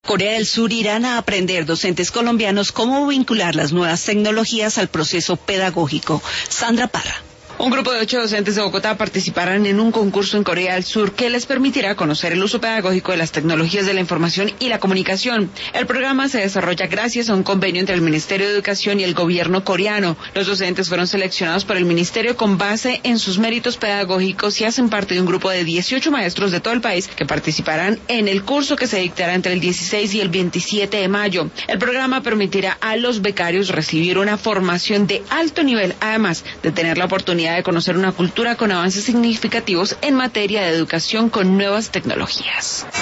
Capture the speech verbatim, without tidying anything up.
Corea del Sur irán a aprender docentes colombianos cómo vincular las nuevas tecnologías al proceso pedagógico. Sandra Parra. Un grupo de ocho docentes de Bogotá participarán en un concurso en Corea del Sur que les permitirá conocer el uso pedagógico de las tecnologías de la información y la comunicación. El programa se desarrolla gracias a un convenio entre el Ministerio de Educación y el gobierno coreano. Los docentes fueron seleccionados por el ministerio con base en sus méritos pedagógicos y hacen parte de un grupo de dieciocho maestros de todo el país que participarán en el curso que se dictará entre el dieciséis y el veintisiete de mayo. El programa permitirá a los becarios recibir una formación de alto nivel, además de tener la oportunidad de conocer una cultura con avances significativos en materia de educación con nuevas tecnologías.